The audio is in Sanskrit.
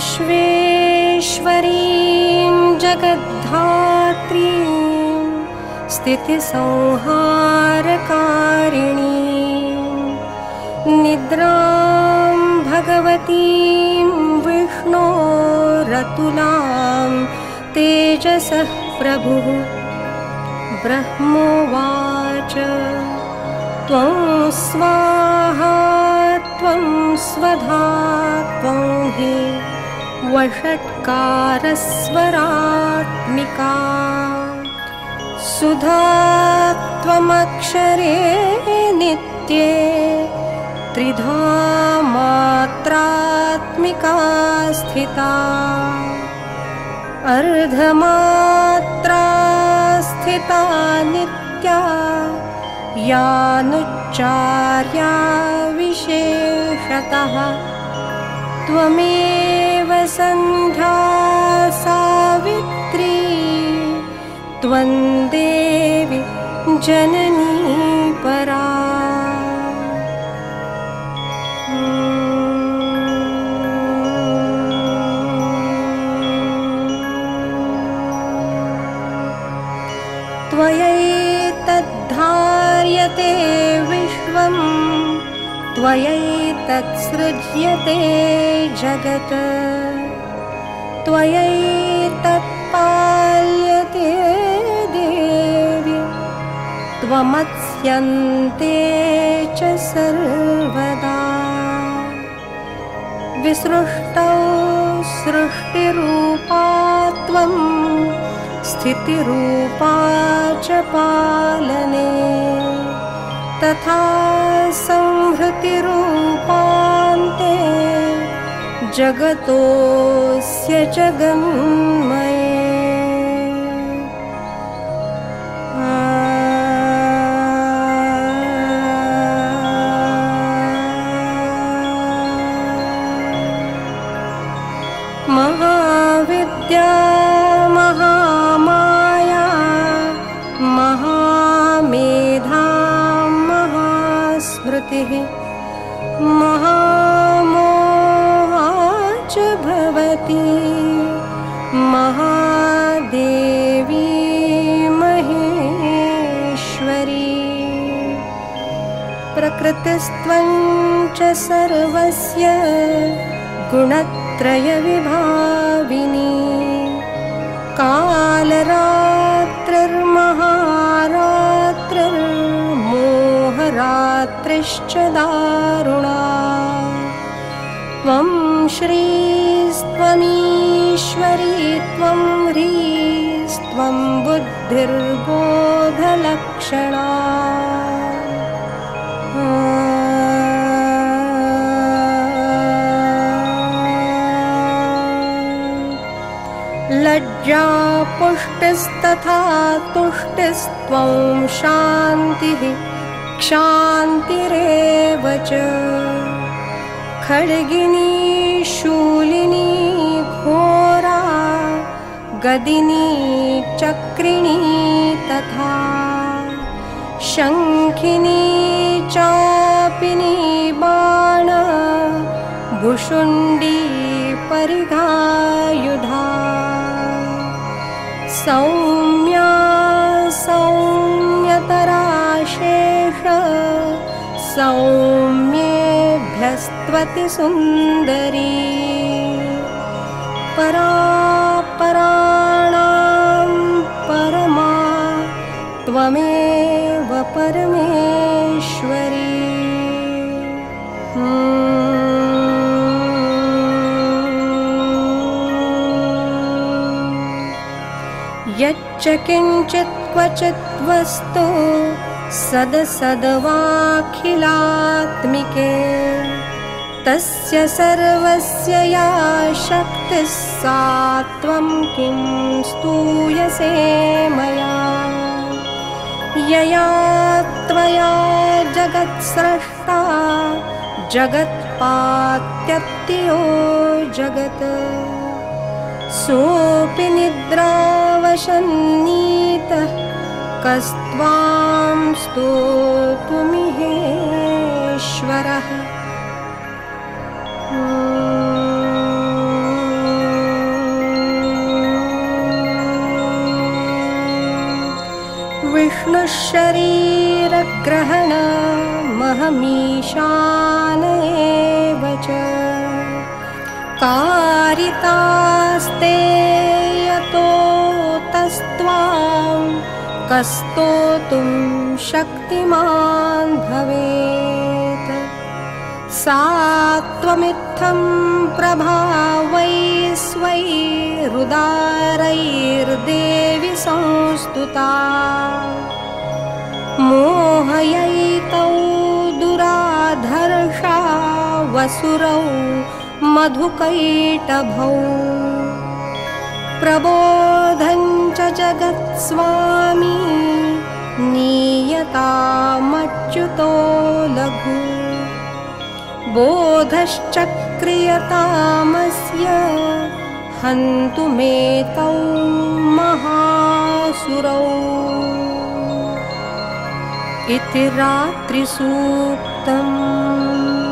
विश्वेश्वरीं जगद्धात्रीं स्थितिसंहारकारिणीं निद्रां भगवतीं विष्णोरतुलां तेजसः प्रभुः ब्रह्मोवाच त्वं स्वाहा त्वं स्वधा त्वं हि वषट्कारस्वरात्मिका सुधा त्वमक्षरे नित्ये त्रिधा मात्रात्मिका स्थिता अर्धमात्रा स्थिता नित्या यानुच्चार्या विशेषतः त्वमेव सन्ध्या सावित्री त्वं देवी जननी परा त्वयैतद्धार्यते विश्वं त्वयैतत्सृज्यते जगत् त्वयैतत्पाल्यते देवी त्वमत्स्यन्ते च सर्वदा विसृष्टौ सृष्टिरूपा त्वं स्थितिरूपा च पालने तथा संहृतिरूपान्ते जगतोऽस्य जगन्मये महाविद्या महामाया महामेधा महास्मृतिः महामोहा च भवति महादेवी महेश्वरी प्रकृतिस्त्वं च सर्वस्य गुणत्रयविभाविनी कालरात्रिर्महारात्रिर्मोहरात्रिश्च दारुणा त्वं श्रीस्त्वमीश्वरी त्वं ह्रीस्त्वं बुद्धिर्बोधलक्षणा लज्जा पुष्टिस्तथा तुष्टिस्त्वं शान्तिः क्षान्तिरेव च खड्गिनी शूलिनी घोरा गदिनी चक्रिणी तथा शङ्खिनी चापिनी बाण भुशुण्डी परिघायुधा सौम्या सौम्यतरा शेष सौम्येभ्यस्त्वति सुन्दरी परा पराणां परमा त्वमेव परमेश्वरी यच्च किञ्चित् क्वचित् वस्तु सदसद्वाखिलात्मिके तस्य सर्वस्य या शक्तिः सा त्वं किं स्तूयसे मया यया त्वया जगत्सृष्टा जगत्पात्यत्यो जगत् सोऽपि निद्रावशन्नीतः कस्त्वां स्तोतुमिहेश्वरः शरीरग्रहणमहमीशान एव च कारितास्ते यतोऽतस्त्वां कस्तोतुं शक्तिमान् भवेत् सा त्वमित्थं प्रभावैस्वैरुदारैर्देवि संस्तुता मोहयैतौ दुराधर्षा वसुरौ मधुकैटभौ प्रबोधञ्च जगत्स्वामी नीयतामच्युतो लघु बोधश्चक्रियतामस्य हन्तुमेतौ महासुरौ इति रात्रिसूक्तम्।